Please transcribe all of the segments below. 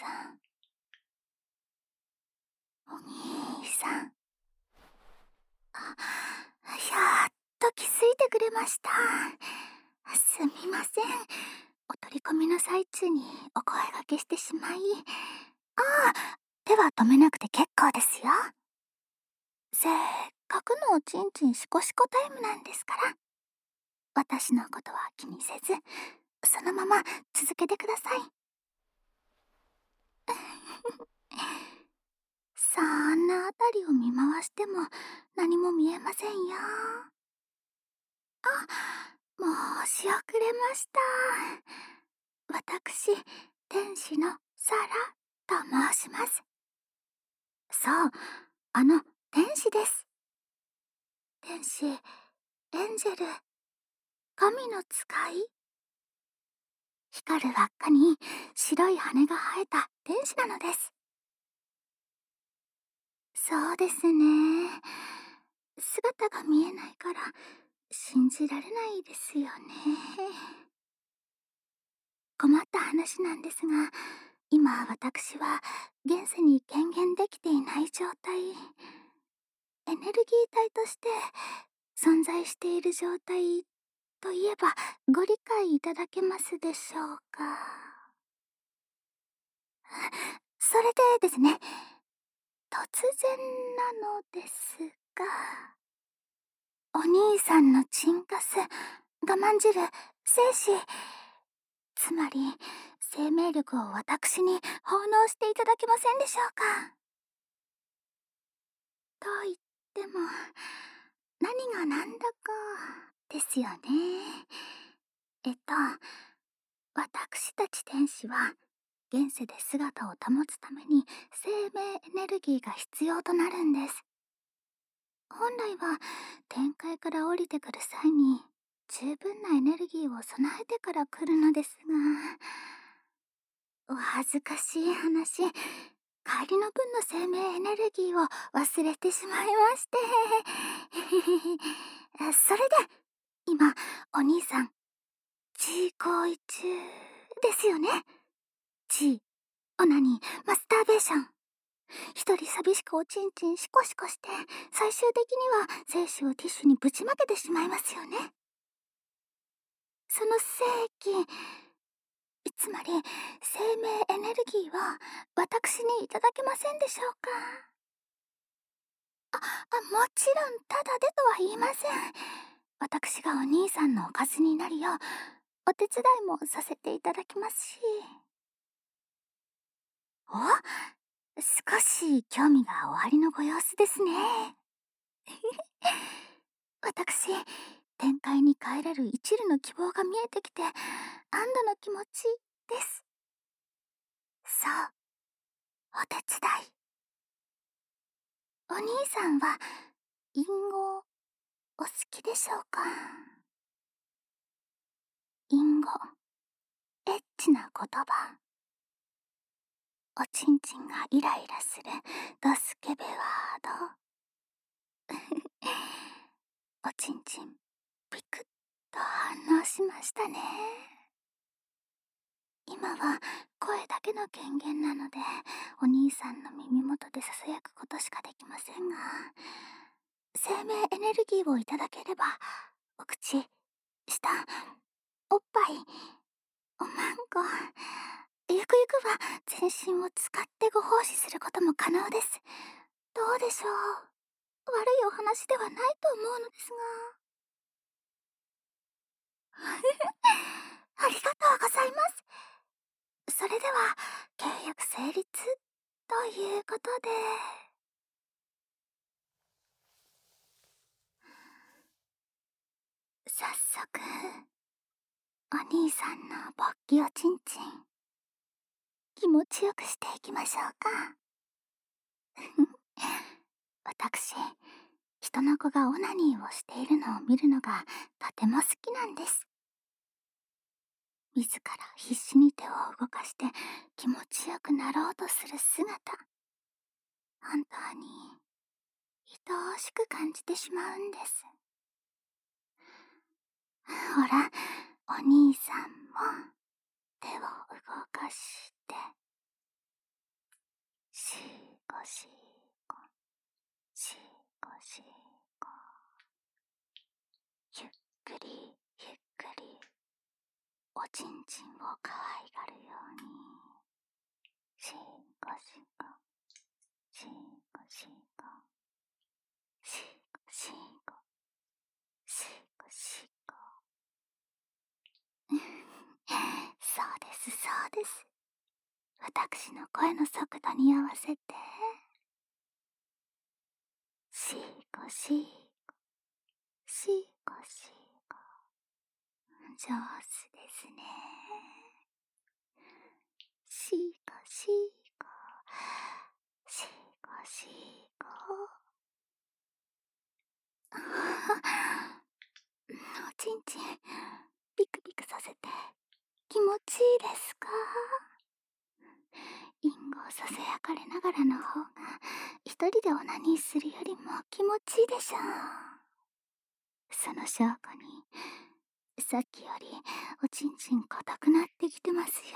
さん。お兄さん。やっと気づいてくれました。すみません。お取り込みの最中にお声掛けしてしまい。手は止めなくて結構ですよ。せっかくのおちんちんシコシコタイムなんですから。私のことは気にせず、そのまま続けてください。そんなあたりを見回しても何も見えませんよ。申し遅れました。私、天使のサラと申します。そう、天使です。天使、エンジェル、神の使い。光る輪っかに白い羽が生えた天使なのです。そうですね。姿が見えないから信じられないですよね。困った話なんですが、今私は現世に権限できていない状態、エネルギー体として存在している状態といえばご理解いただけますでしょうか。それでですね、突然なのですが、お兄さんのチンカス、我慢汁、精子、つまり生命力を私に奉納していただけませんでしょうか。と言っても何が何だかですよね。私たち天使は現世で姿を保つために生命エネルギーが必要となるんです。本来は天界から降りてくる際に十分なエネルギーを備えてから来るのですが、お恥ずかしい話、帰りの分の生命エネルギーを忘れてしまいまして。それで今お兄さんG行為中ですよね。G、オナニー、マスターベーション。一人寂しくおちんちんシコシコして、最終的には精子をティッシュにぶちまけてしまいますよね。その精液、つまり生命エネルギーは私にいただけませんでしょうか。もちろんタダでとは言いません。私がお兄さんのおかずになるようお手伝いもさせていただきますし。少し興味がおありのご様子ですね。私、天界に帰れる一縷の希望が見えてきて安堵の気持ちです。そう、お手伝い。お兄さんは隠語お好きでしょうか。隠語、エッチな言葉、おちんちんがイライラするドスケベワード。おちんちんピクッと反応しましたね。今は声だけの権限なのでお兄さんの耳元でささやくことしかできませんが、生命エネルギーをいただければお口、舌、おっぱい、おまんこ、ゆくゆくは全身を使ってご奉仕することも可能です。どうでしょう。悪いお話ではないと思うのですが。ありがとうございます。それでは契約成立ということで。早速お兄さんの勃起おちんちん気持ちよくしていきましょうか。私、人の子がオナニーをしているのを見るのがとても好きなんです。自ら必死に手を動かして気持ちよくなろうとする姿、本当に愛おしく感じてしまうんです。ほら、お兄さんも手を動かしてしーこ、しーこしーこ。ゆっくりゆっくりおちんちんを可愛がるように、しーこしーこ、しーこしーこ、しーこしーこ、しーこしーこ。そうですそうです。私の声の速度に合わせて、しーこしーこ、しーこしーこ。上手ですね。しーこしーこ、しーこしーこ。おちんちんピクピクさせて気持ちいいですか？インゴをささやかれながらの方が一人でオナニーするよりも気持ちいいでしょう。その証拠にさっきよりおちんちん硬くなってきてますよ。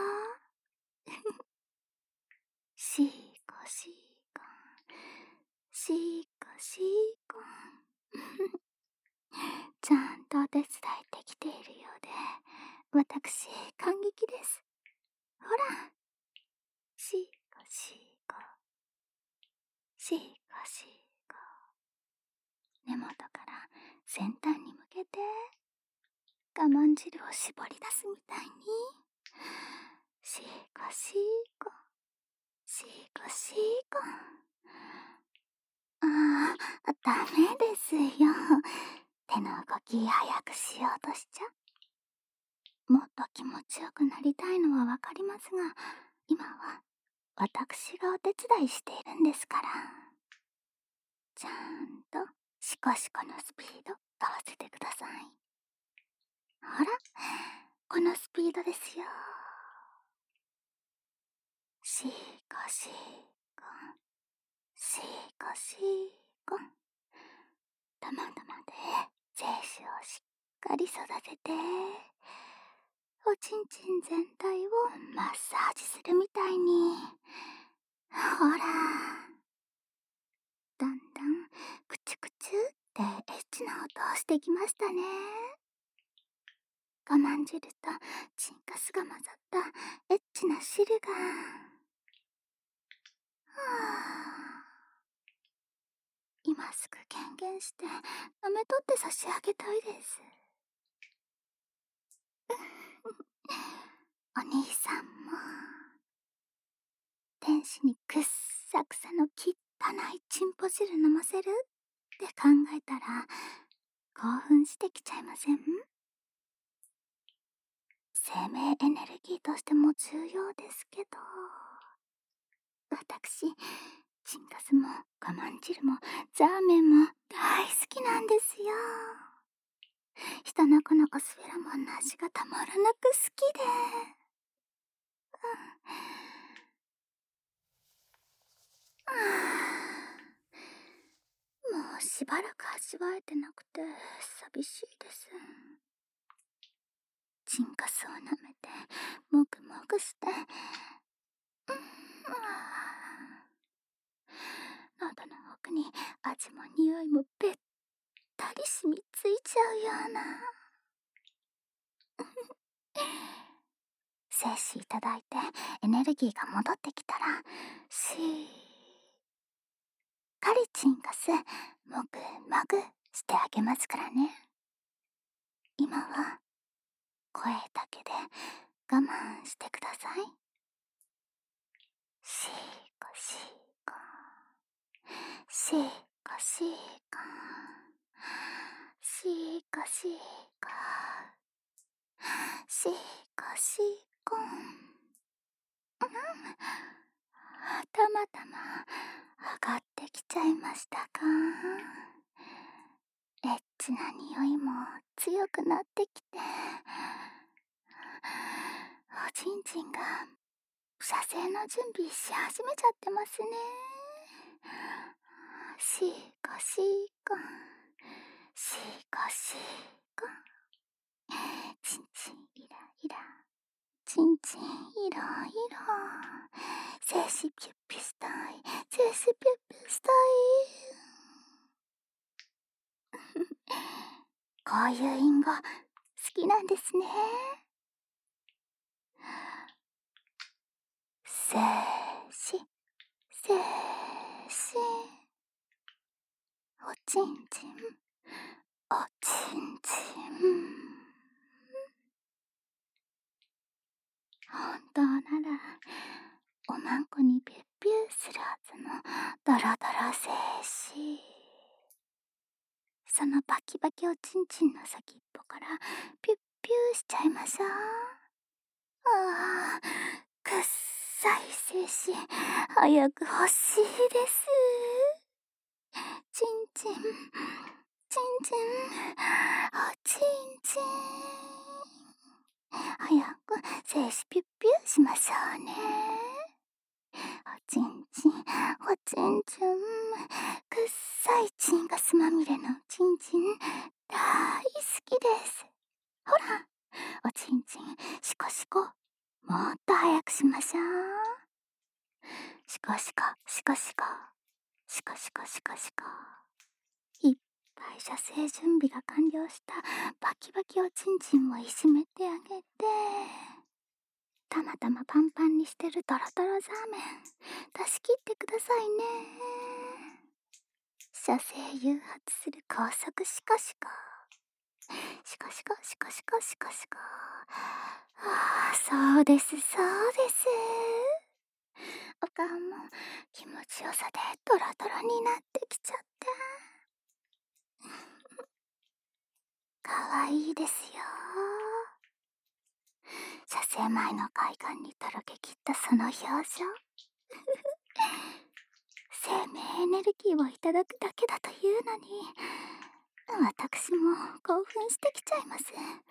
しーこしーこ、しーこしーこ。ちゃんとお手伝いできているようで私感激です。ほら、しーこしーこ、しーこしーこ。根元から先端に向けて我慢汁を絞り出すみたいに、しーこしーこ、しーこしーこ。ダメですよ。手の動き早くしようとしちゃ。もっと気持ちよくなりたいのはわかりますが、今は私がお手伝いしているんですから。ちゃんとシコシコのスピード合わせてください。ほら、このスピードですよ。しーこしーこ、しーこしーこ。玉々で精子をしっかり育てて、おちんちん全体をマッサージするみたいに。ほら、だんだんクチュクチュってエッチな音をしてきましたね。我慢汁とチンカスが混ざったエッチな汁が。今すぐ権限して舐めとって差し上げたいです。お兄さんも天使にくっさくさの汚いチンポ汁飲ませるって考えたら興奮してきちゃいません？生命エネルギーとしても重要ですけど、私チンカスも我慢汁もザーメンも大好きなんですよ。人の子のオスフェロモンの味がたまらなく好きで。もうしばらく味わえてなくて寂しいです。チンカスを舐めてもぐもぐして、喉の奥に味も匂いもべったり染みついちゃうような。精子いただいてエネルギーが戻ってきたら、しっかりチンカスもぐもぐしてあげますからね。今は声だけで我慢してください。しーこしーこ、しーこしーこ、しーこしーこ、しーこしーこ。たまたま上がってきちゃいましたか？エッチな匂いも強くなってきて、おちんちんが射精の準備し始めちゃってますね。しーこしーこ、しーこしーこ。ちんちんイライラ、ちちんちんいろいろ。精子ピュッピュしたい。精子ピュッピュしたい。こういう隠語好きなんですね。精子、精子。おちんちん、おちんちん。本当ならおまんこにピュッピュするはずのドロドロ精子。そのバキバキおちんちんの先っぽからピュッピュしちゃいましょう。ああ、くっさい精子早く欲しいです。ちんちん、ちんちん、おちんちん。早く精子ピュッピュしましょうね。おちんちん、おちんちん、くっさいチンガスまみれのちんちん大好きです。ほら、おちんちんシコシコ、もっと早くしましょう。シコシコシコシコ、シコシコシコシコ。いっぱい射精準備が完了したバキバキおちんちんをいじめてあげて、たまたまパンパンにしてるドロドロザーメン出し切ってくださいね。射精誘発する高速シコシコ、シコシコシコシコシコシコ。ああ、そうですそうです。お顔も気持ちよさでドロドロになってきちゃって。かわいいですよ。射精前の快感にとろけきったその表情。生命エネルギーをいただくだけだというのに、私も興奮してきちゃいます。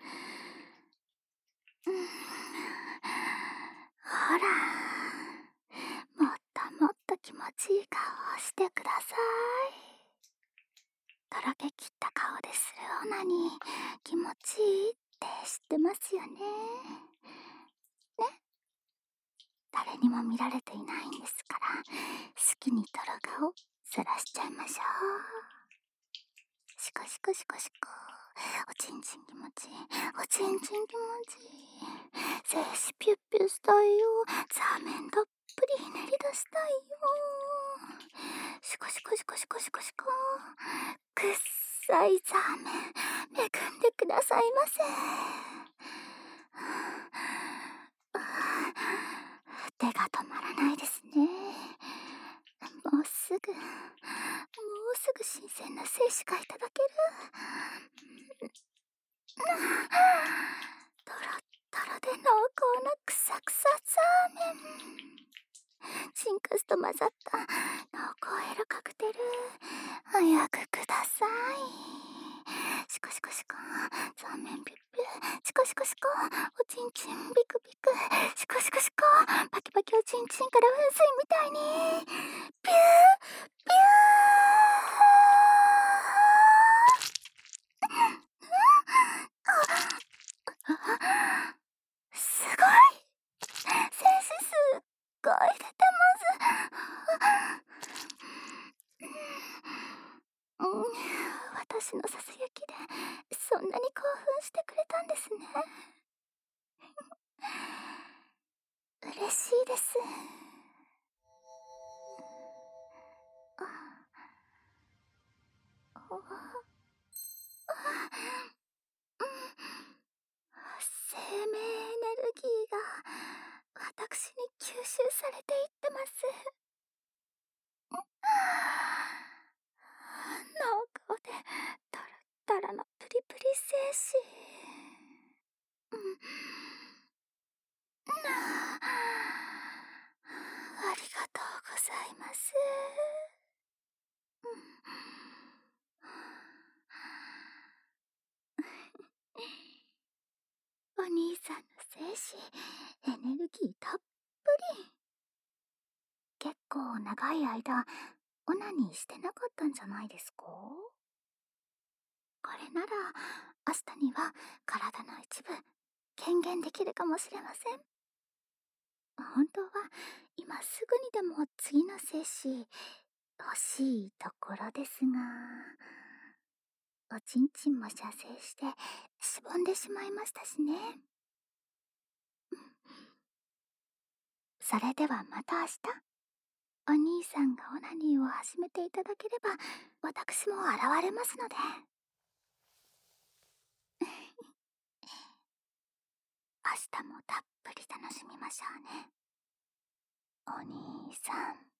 ほら、もっともっと気持ちいい顔をしてください。とろけきった顔でするオナに気持ちいいって知ってますよね。ね、誰にも見られていないんですから、好きにとろ顔さらしちゃいましょう。シコシコシコシコ、おちんちん気持ちいい、おちんちん気持ちいい。精子ピュッピュしたいよ。ザーメンたっぷりひねり出したいよ。シコシコシコシコシコシコ、くっさいザーメン恵んでくださいませ。手が止まらないですね。もうすぐ新鮮な精子がいただける。トロットロで濃厚なクサクサザーメン、チンカスと混ざった濃厚エロカクテル、早くください。シコシコシコ、ザーメンピュッピュ、シコシコシコ、おちんちんビクビク、シコシコシコ、パキパキおちんちんから噴水みたいにピューピュー。すごい、精子すっごい出てます。私のささやきでそんなに興奮してくれたんですね。嬉しいです。生命エネルギーが私に吸収されていってます。濃厚でタラッタラなプリプリ精子。ありがとうございます。お兄さんの精子エネルギーたっぷり。結構長い間オナニーしてなかったんじゃないですか？これなら明日には体の一部軽減できるかもしれません。 本当は今すぐにでも次の精子欲しいところですが、おちんちんも射精してしぼんでしまいましたしね。それではまた明日、お兄さんがオナニーを始めていただければ私も現れますので。明日もたっぷり楽しみましょうね、お兄さん。